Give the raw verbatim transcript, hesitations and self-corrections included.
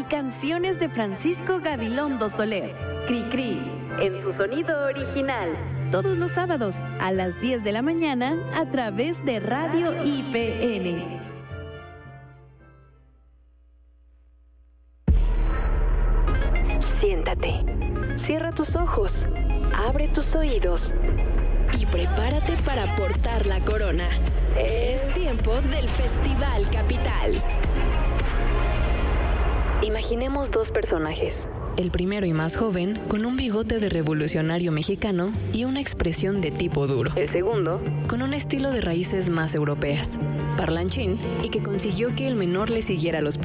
canciones de Francisco Gabilondo Soler. Cri Cri, en su sonido original. Todos los sábados a las diez de la mañana a través de Radio I P N. Siéntate, cierra tus ojos, abre tus oídos y prepárate para portar la corona. Es tiempo del Festival Capital. Imaginemos dos personajes. El primero y más joven, con un bigote de revolucionario mexicano y una expresión de tipo duro. El segundo, con un estilo de raíces más europeas, parlanchín y que consiguió que el menor le siguiera los